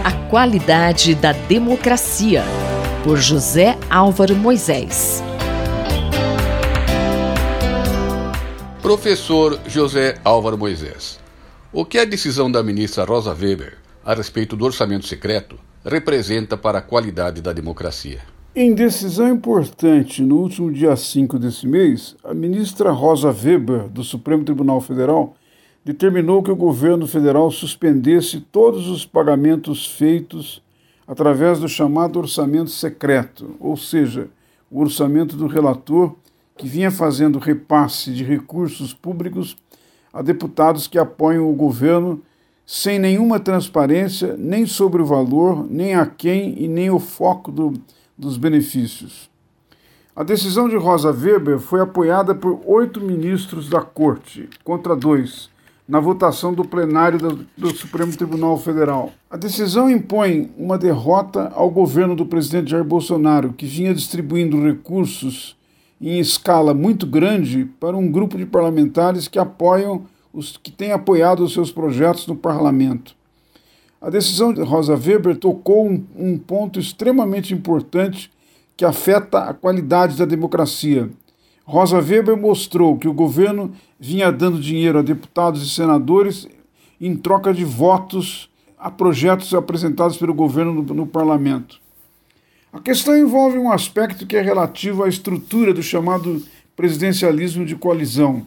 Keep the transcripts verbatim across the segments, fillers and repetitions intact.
A qualidade da democracia, por José Álvaro Moisés. Professor José Álvaro Moisés, o que a decisão da ministra Rosa Weber a respeito do orçamento secreto representa para a qualidade da democracia? Em decisão importante, no último dia cinco desse mês, a ministra Rosa Weber, do Supremo Tribunal Federal, determinou que o governo federal suspendesse todos os pagamentos feitos através do chamado orçamento secreto, ou seja, o orçamento do relator que vinha fazendo repasse de recursos públicos a deputados que apoiam o governo sem nenhuma transparência, nem sobre o valor, nem a quem e nem o foco do dos benefícios. A decisão de Rosa Weber foi apoiada por oito ministros da Corte, contra dois, na votação do plenário do, do Supremo Tribunal Federal. A decisão impõe uma derrota ao governo do presidente Jair Bolsonaro, que vinha distribuindo recursos em escala muito grande para um grupo de parlamentares que apoiam os que têm apoiado os seus projetos no parlamento. A decisão de Rosa Weber tocou um, um ponto extremamente importante que afeta a qualidade da democracia. Rosa Weber mostrou que o governo vinha dando dinheiro a deputados e senadores em troca de votos a projetos apresentados pelo governo no, no parlamento. A questão envolve um aspecto que é relativo à estrutura do chamado presidencialismo de coalizão.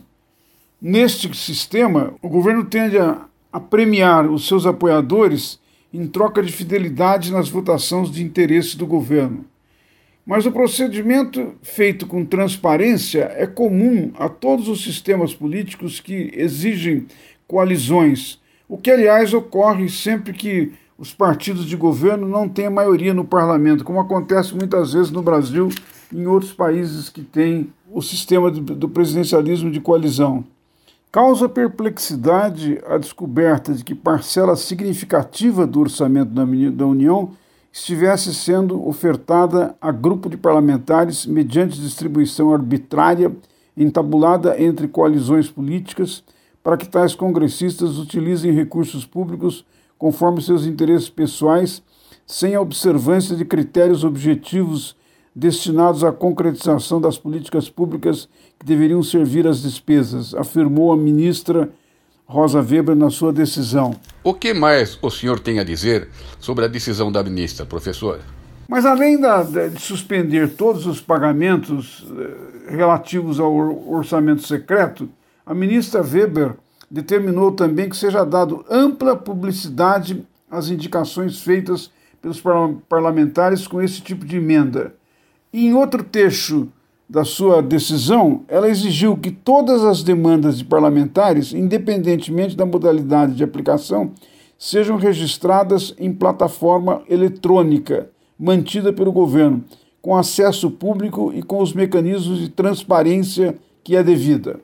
Neste sistema, o governo tende a a premiar os seus apoiadores em troca de fidelidade nas votações de interesse do governo. Mas o procedimento feito com transparência é comum a todos os sistemas políticos que exigem coalizões, o que, aliás, ocorre sempre que os partidos de governo não têm maioria no parlamento, como acontece muitas vezes no Brasil e em outros países que têm o sistema do presidencialismo de coalizão. Causa perplexidade a descoberta de que parcela significativa do orçamento da União estivesse sendo ofertada a grupo de parlamentares mediante distribuição arbitrária entabulada entre coalizões políticas para que tais congressistas utilizem recursos públicos conforme seus interesses pessoais, sem a observância de critérios objetivos destinados à concretização das políticas públicas que deveriam servir às despesas, afirmou a ministra Rosa Weber na sua decisão. O que mais o senhor tem a dizer sobre a decisão da ministra, professor? Mas além da, de suspender todos os pagamentos eh, relativos ao orçamento secreto, a ministra Weber determinou também que seja dado ampla publicidade às indicações feitas pelos parlamentares com esse tipo de emenda. E em outro trecho da sua decisão, ela exigiu que todas as demandas de parlamentares, independentemente da modalidade de aplicação, sejam registradas em plataforma eletrônica, mantida pelo governo, com acesso público e com os mecanismos de transparência que é devida.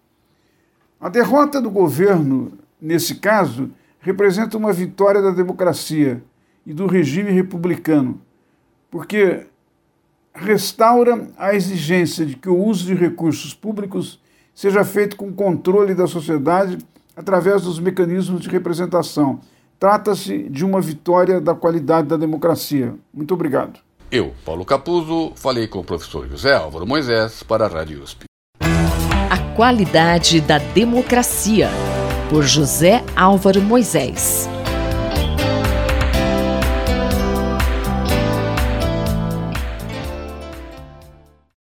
A derrota do governo, nesse caso, representa uma vitória da democracia e do regime republicano, porque restaura a exigência de que o uso de recursos públicos seja feito com controle da sociedade através dos mecanismos de representação. Trata-se de uma vitória da qualidade da democracia. Muito obrigado. Eu, Paulo Capuzzo, falei com o professor José Álvaro Moisés para a Rádio U S P. A qualidade da democracia, por José Álvaro Moisés.